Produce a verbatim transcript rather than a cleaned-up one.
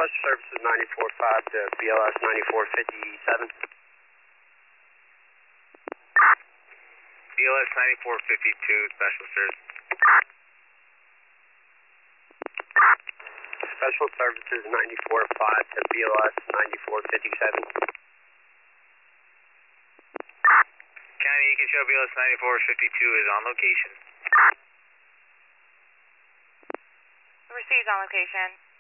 Special Services ninety-four five to B L S ninety-four fifty-seven. B L S ninety-four fifty-two, Special Services. Special Services ninety-four five to B L S ninety-four fifty-seven. County, you can show B L S ninety-four fifty-two is on location. Received on location.